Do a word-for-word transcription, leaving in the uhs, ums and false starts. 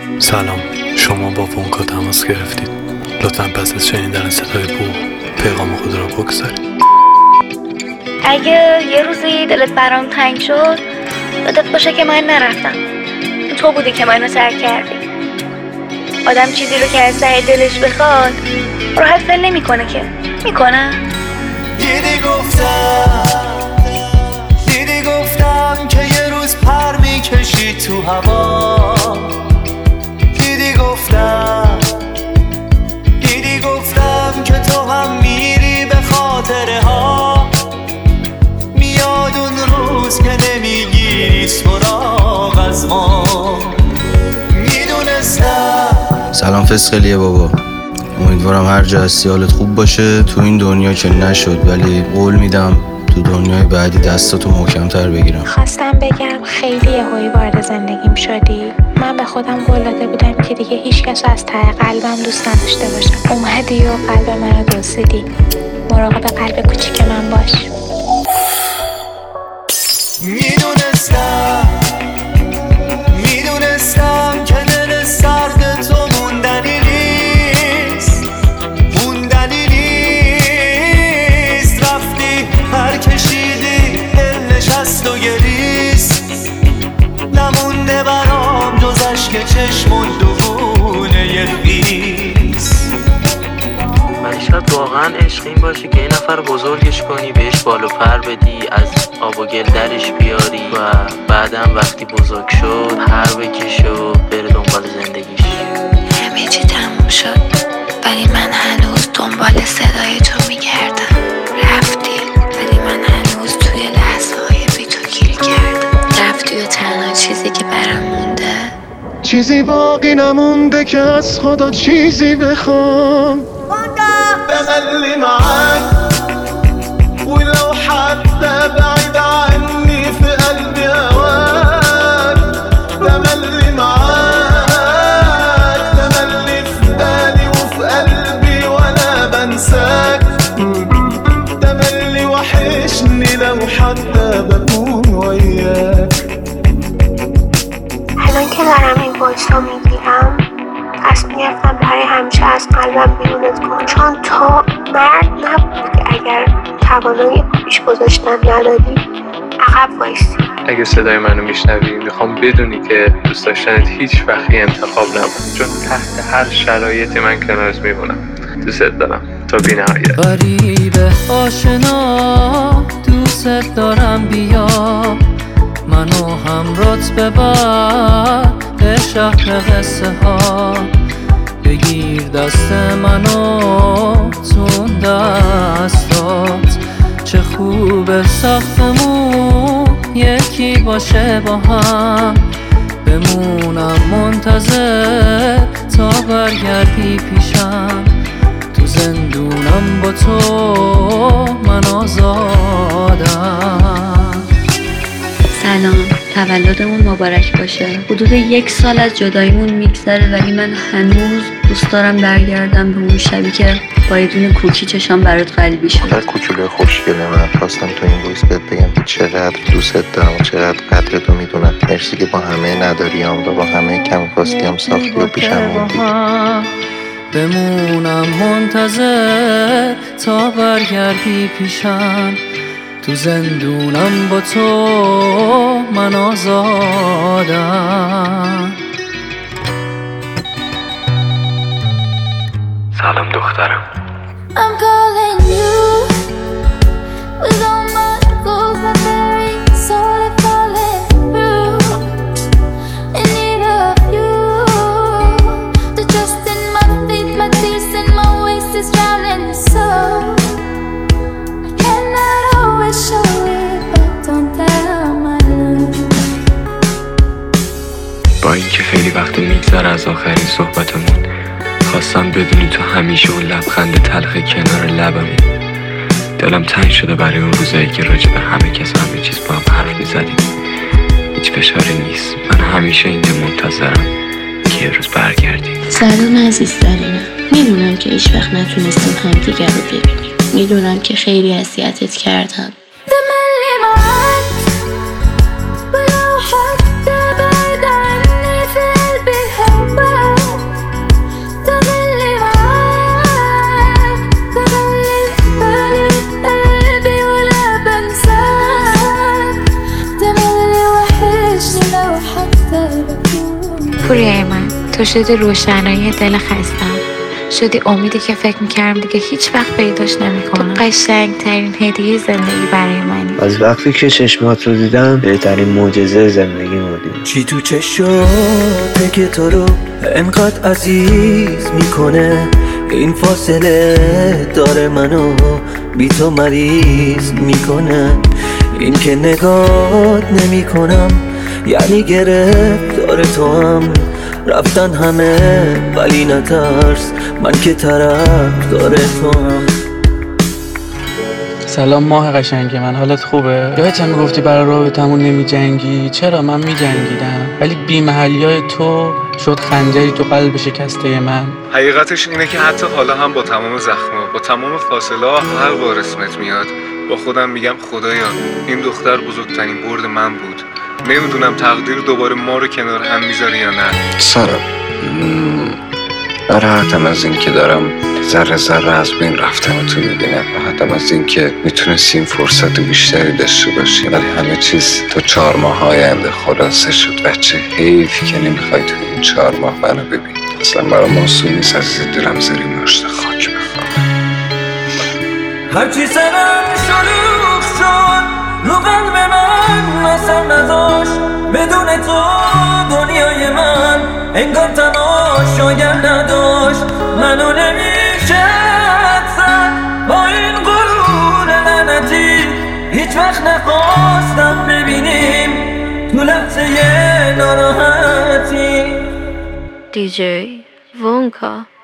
سلام، شما با ونکا تماس گرفتید. لطفاً پس از شنیدن صدای بوق پیغام خود را بگذارید. اگه یه روزی دلت برام تنگ شد، یادت باشه که من نرفتم. تو بودی که منو ترک کردی. آدم چیزی رو که از ته دلش بخواد راحت ول نمی‌کنه که. میکنه؟ دیدی گفتم دیدی گفتم که یه روز پر میکشی تو هوا. دیدی گفتم دیدی گفتم که تو هم میری به خاطره ها. میاد اون روز که نمیگیری سراغ از ما. میدونستم. سلام فسقلیه بابا، امیدوارم هر جا هستی حالت خوب باشه. تو این دنیا که نشد، ولی قول میدم تو دنیای بعدی دستاتو محکم‌تر بگیرم. خواستم بگم خیلی یهویی وارد زندگیم شدی. من به خودم قول داده بودم که دیگه هیچ کس از ته قلبم دوست نداشته باشم. اومدی و قلب منو دزدیدی. مراقب قلب کوچیک من باش. میدونستم میدونستم که دل سرد تو موندنی نیست موندنی نیست. رفتی پر کشیدی دل نشست و گریست. نمونده برام جز اشک چشمون دوونه خیس. ولی شاید واقعا عشق این باشه که این نفر بزرگش کنی، بهش بال و پر بدی، از آب و گل درش بیاری و بعدم وقتی بزرگ شد پر بکشه و بره دنبال زندگیش. همه چی تموم شد، ولی من هنوز دنبال صدای تو میگردم. رفتی ولی من هنوز توی لحظه های بی تو گیر کردم. رفتی و تنها چیزی که برام مونده، چیزی باقی نمونده که از خدا چیزی بخوام. تملي معاك ولو حتى بعيد عني في قلبي هواك. تملي معاك تملي في بالي وفي قلبي وانا بنساك. تملي وحشني لو حتى بكون وياك. الان که دارم این وایسا میگیرم تصمیم گرفتم برای همیشه از قلبم بیرونت کنم، چون تو مرد نبودی که اگر توانایی پیش گذاشتن نداری عقب وایسی. اگه صدای منو میشنوی میخوام بدونی که دوست داشتنت هیچ وقتی انتخاب نبود، چون تحت هر شرایطی من کنارت میمونم. دوست دارم تا بی نهایت. غریبه آشنا دوست دارم، بیا منو همراهت ببر به شهر قصه ها. بگیر دست منو تون دستات، چه خوبه ساختمون یکی باشه با هم. بمونم منتظر تا برگردی پیشم. تو زندونم با تو من آزادم. سلام، تولدمون مبارک باشه. حدود یک سال از جداییمون میگذره، ولی من هنوز دوست دارم برگردم به اون شبی که با یه دونه کوکی چشام برات قلبی شد. هر کوچولوی خوشگله من خواستم تو این وایس بهت بگم که چقدر دوستت دارم و چقدر قدرتو میدونم. مرسی که با همه نداریام و با همه کم کاستیام ساختی و پیشم موندی. بمونم منتظر تا برگردی پیشم. تو زندونم با تو من آزادم. سلام دخترم. I'm calling you with all my goals, my very soul is falling through. In need of you, the trust in my faith, my peace and my waist is drowning the soul. Cannot always show it, but don't tell my love. با اینکه خیلی وقت میگذره از آخرین صحبتمون، خواستم بدونی تو همیشه اون لبخند تلخ کنار لبمی. دلم تنگ شده برای اون روزایی که راجع به همه کس همه چیز با هم حرف میزدیم. هیچ فشاری نیست، من همیشه اینجا منتظرم که یه روز برگردی. سلام عزیزترینم، میدونم که هیچ وقت نتونستیم همدیگر رو ببینیم. میدونم که خیلی اذیتت کردم. ولو حتى بعيد عني في قلبي هواك. پوریای من، تو شدی روشنایی دل خستم، شدی امیدی که فکر میکردم دیگه هیچ وقت پیداش نمیکنم. تو قشنگ ترین هدیه زندگی برای منی. از وقتی که چشمات رو دیدم بهترین معجزه زندگی بودی. چی تو چشاته که تو رو انقدر عزیز میکنه؟ این فاصله داره منو بی تو مریض میکنه. این که نگات نمی کنم یعنی گرفت داره تو هم رفتن همه، ولی نترس من که طرف داره تو هم. سلام ماه قشنگ من، حالت خوبه؟ یادت میگفتی برای رابطمون نمی جنگی؟ چرا؟ من می جنگیدم، ولی بی محلیای تو شد خنجری تو قلب شکسته من. حقیقتش اینه که حتی حالا هم با تمام زخم‌ها، با تمام فاصله ها، هر بار اسمت میاد با خودم میگم خدایا این دختر بزرگترین برد من بود. نمیدونم تقدیر دوباره ما رو کنار هم میذاره یا نه. سارا، ناراحتم از این که دارم ذره ذره از بین رفتن تو میبینم، راحتم از این که میتونستیم فرصت بیشتری داشته باشیم، ولی همه چیز تا چهار ماه آینده خلاصه شد. بچه حیف که نمیخوای تو این چهار ماه منو ببین. اصلا برام آسون نیست عزیز دلم زیر مشت خاک بخوام. هرچی سرم شلوغ شد رو قلب من اصلا نداشت، بدون تو دنیای من انگار تماشاگر نداشت. منو نمیشه حدسن با این غرور لعنتی، هیچ وقت نخواستم ببینیم تو لحظه ناراحتی. دی جی وونکا.